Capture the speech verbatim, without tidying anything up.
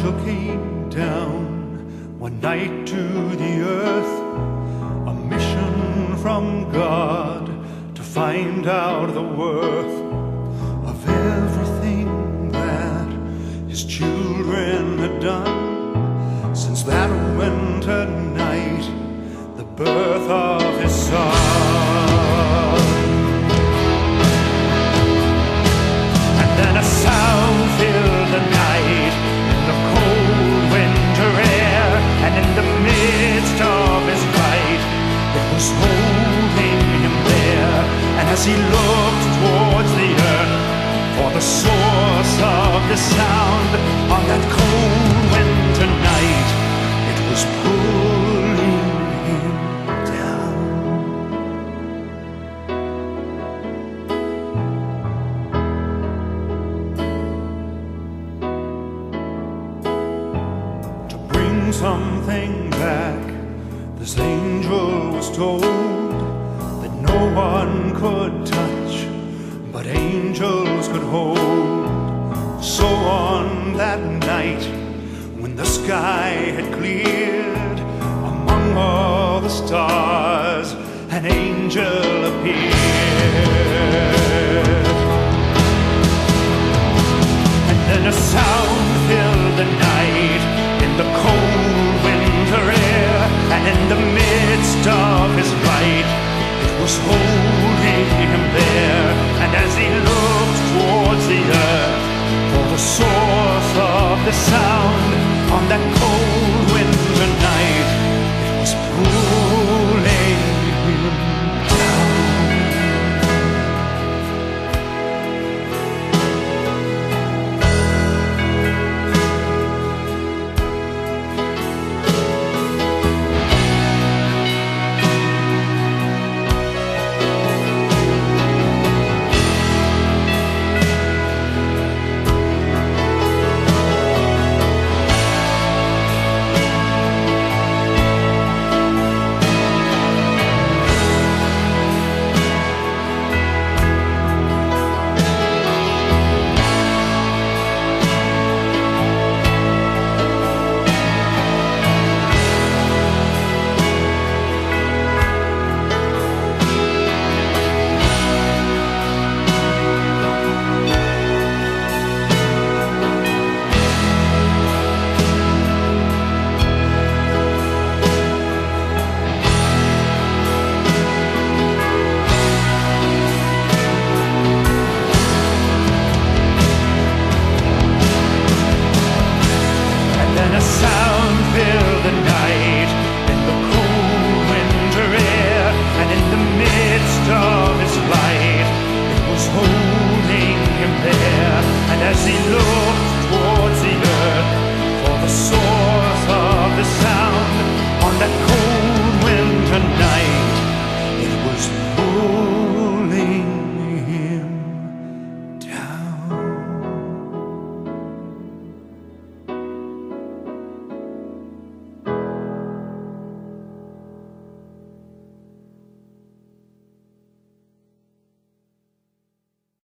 angel came down one night to the earth, a mission from God to find out the worth of everything that his children had done since that winter night, the birth of his son. And then a sound filled the night in the cold winter air, and in the midst of his flight it was holding him there. And as he looked towards the earth for the source of the sound, on that cold winter night it was pulling him down. To bring something back, this angel was told that no one could touch, but angels could hold. So on that night, when the sky had cleared, among all the stars an angel appeared. And then a sound filled the night in the cold winter air, and in the midst of his flight it was holding him there. And as he looked towards the earth for the source of the sound, on that cold winter night it was pulling him down. As he looked